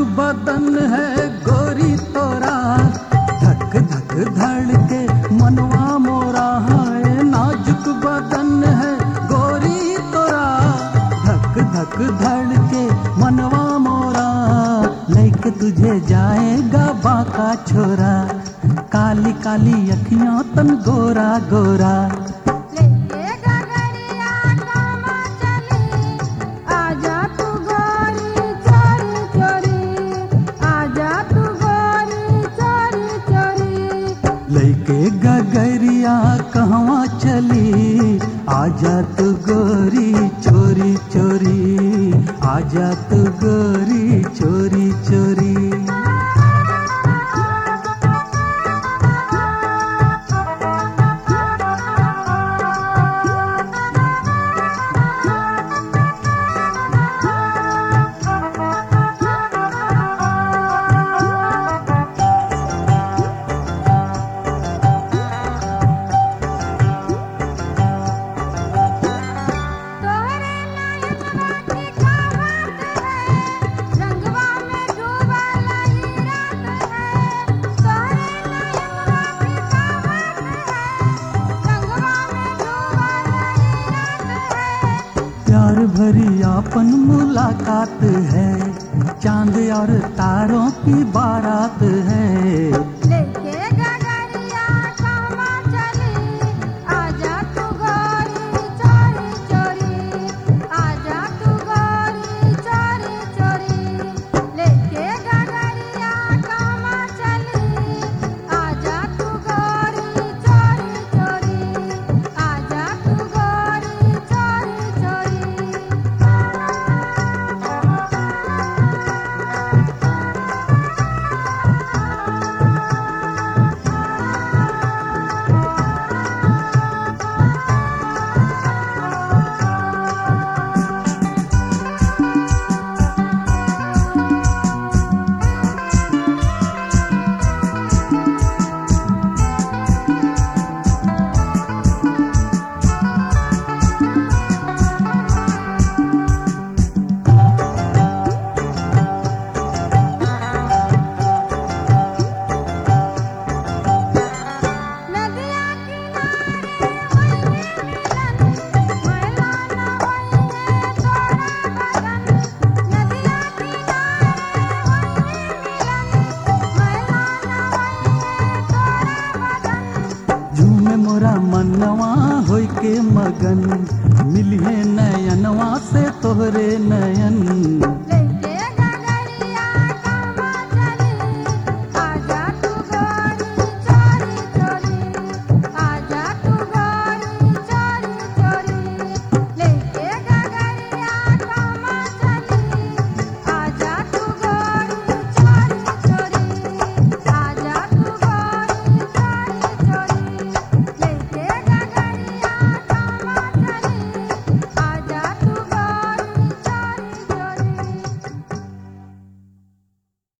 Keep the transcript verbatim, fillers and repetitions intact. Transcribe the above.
बदन है गोरी तोरा, धक धक धड़के मनवा मोरा है। नाजुक बदन है गोरी तोरा, धक धक धड़के मनवा मोरा। लेके तुझे जाएगा बाका छोरा, काली काली अखियां तन गोरा गोरा। लेके गगरिया कहवा चली, आजा तू गोरी चोरी चोरी, आजा तू गोरी चोरी चोरी। प्यार भरी आपन मुलाकात है, चांद और तारों की बारात है। मोरा मनवा होई के मगन, मिलिए नयनवा से तोहरे नयन।